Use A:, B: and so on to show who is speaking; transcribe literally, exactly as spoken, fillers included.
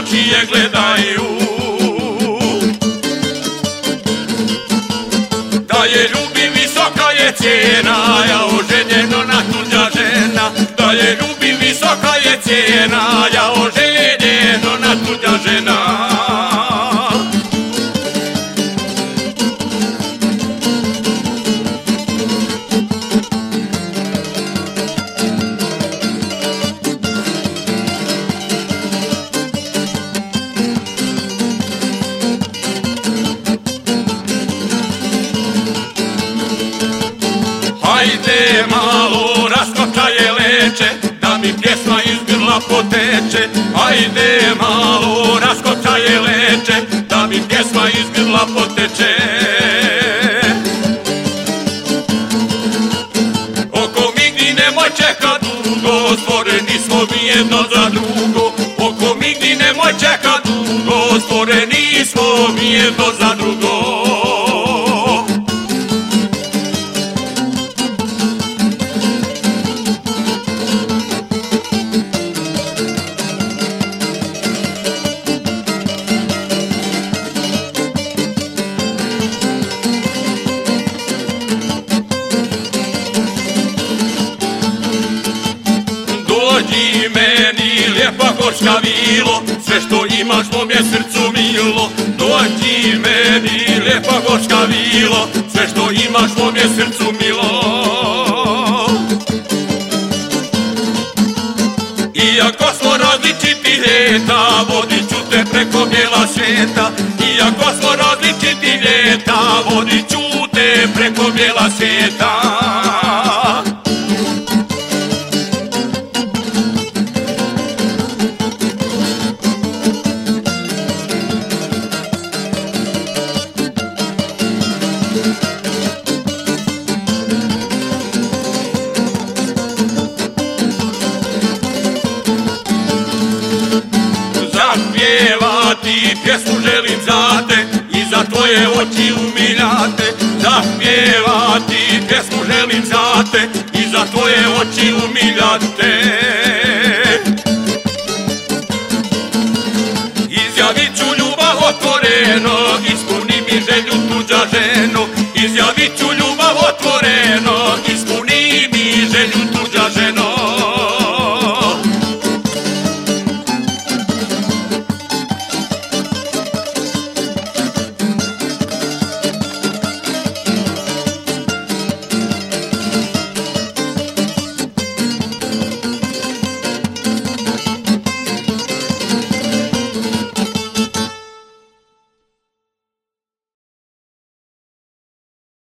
A: oči je gledaju. Da je ljubim visoka je cijena, ja oženjeno na tuđa žena. Da je ljubim visoka je cijena, ja oženjeno na tuđa žena. Hajde malo raskočaje leče, da mi pjesma iz grla poteče. Hajde malo raskočaje leče, da mi pjesma iz grla poteče. Oko migdi nemoj čekat dugo, stvoreni smo mi jedno za drugo. Oko migdi nemoj čekat dugo, stvoreni smo mi jedno za drugo. Dođi meni lijepa gorska vilo, sve što imaš mom je srcu milo. Dođi meni lijepa gorska vilo, sve što imaš mom je srcu milo. Iako smo različiti ljeta, vodit ću te preko bijela svijeta. Iako smo različiti ljeta, vodit ću te preko bijela svijeta. Zapjevati pjesmu želim za te i za tvoje oči umiljate. Zapjevati pjesmu želim za te i za tvoje oči umiljate. Izjavit ću ljubav otvoreno